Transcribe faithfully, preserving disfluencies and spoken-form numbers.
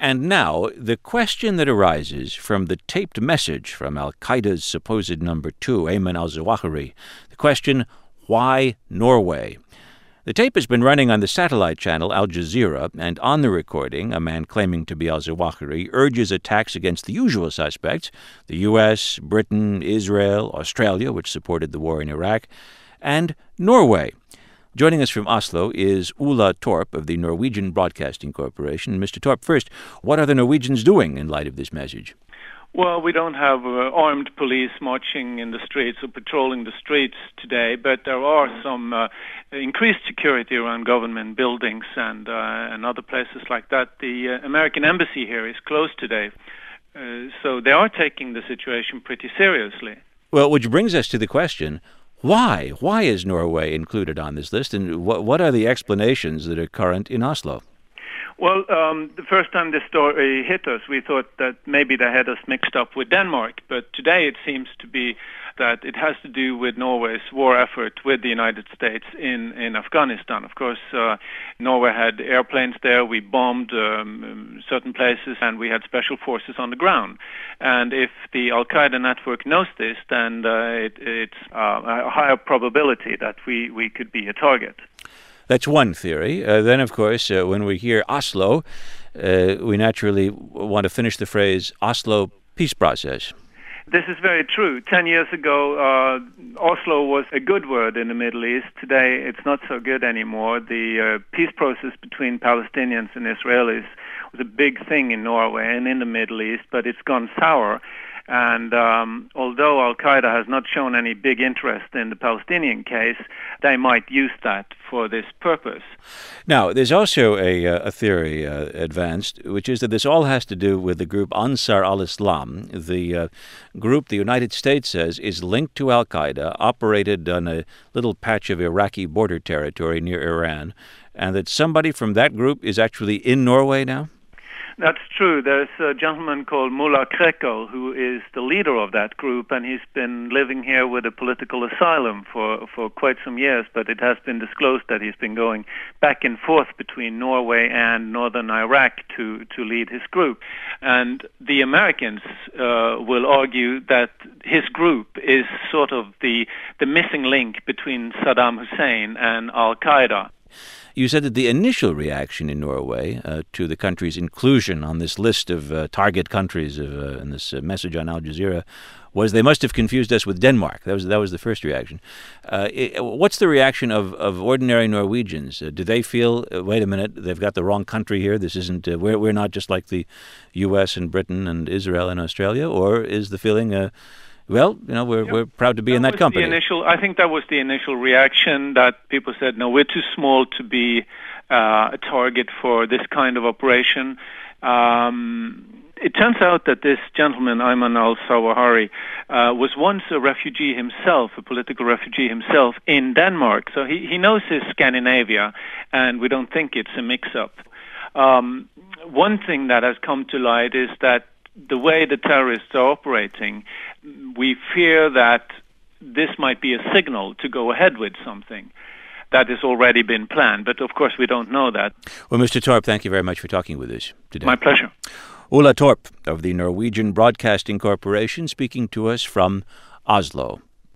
And now, the question that arises from the taped message from al-Qaeda's supposed number two, Ayman al-Zawahiri, the question, why Norway? The tape has been running on the satellite channel Al Jazeera, and on the recording, a man claiming to be al-Zawahiri urges attacks against the usual suspects, the U S, Britain, Israel, Australia, which supported the war in Iraq, and Norway. Joining us from Oslo is Ola Torp of the Norwegian Broadcasting Corporation. Mister Torp, first, what are the Norwegians doing in light of this message? Well, we don't have uh, armed police marching in the streets or patrolling the streets today, but there are some uh, increased security around government buildings and uh, and other places like that. The uh, American embassy here is closed today, uh, so they are taking the situation pretty seriously. Well, which brings us to the question, why? Why is Norway included on this list, and what, what are the explanations that are current in Oslo? Well, um, the first time this story hit us, we thought that maybe they had us mixed up with Denmark. But today it seems to be that it has to do with Norway's war effort with the United States in, in Afghanistan. Of course, uh, Norway had airplanes there. We bombed um, certain places, and we had special forces on the ground. And if the al-Qaeda network knows this, then uh, it, it's uh, a higher probability that we, we could be a target. That's one theory. Uh, then, of course, uh, when we hear Oslo, uh, we naturally want to finish the phrase Oslo peace process. This is very true. Ten years ago, uh, Oslo was a good word in the Middle East. Today, it's not so good anymore. The uh, peace process between Palestinians and Israelis was a big thing in Norway and in the Middle East, but it's gone sour. And um, although al-Qaeda has not shown any big interest in the Palestinian case, they might use that for this purpose. Now, there's also a, a theory uh, advanced, which is that this all has to do with the group Ansar al-Islam, the uh, group the United States says is linked to al-Qaeda, operated on a little patch of Iraqi border territory near Iran, and that somebody from that group is actually in Norway now? That's true. There's a gentleman called Mullah Krekol who is the leader of that group, and he's been living here with a political asylum for, for quite some years, but it has been disclosed that he's been going back and forth between Norway and northern Iraq to, to lead his group. And the Americans uh, will argue that his group is sort of the, the missing link between Saddam Hussein and al-Qaeda. You said that the initial reaction in Norway uh, to the country's inclusion on this list of uh, target countries of, uh, in this uh, message on Al Jazeera was they must have confused us with Denmark. That was that was the first reaction. Uh, it, what's the reaction of, of ordinary Norwegians? Uh, do they feel, uh, wait a minute, they've got the wrong country here? This isn't, uh, we're, we're not just like the U S and Britain and Israel and Australia? Or is the feeling... Uh, Well, you know, we're yeah. we're proud to be that in that was company. The initial, I think that was the initial reaction, that people said, no, we're too small to be uh, a target for this kind of operation. Um, it turns out that this gentleman, Ayman al-Zawahiri, uh, was once a refugee himself, a political refugee himself, in Denmark. So he, he knows his Scandinavia, and we don't think it's a mix-up. Um, one thing that has come to light is that the way the terrorists are operating, we fear that this might be a signal to go ahead with something that has already been planned. But, of course, we don't know that. Well, Mister Torp, thank you very much for talking with us today. My pleasure. Ola Torp of the Norwegian Broadcasting Corporation speaking to us from Oslo.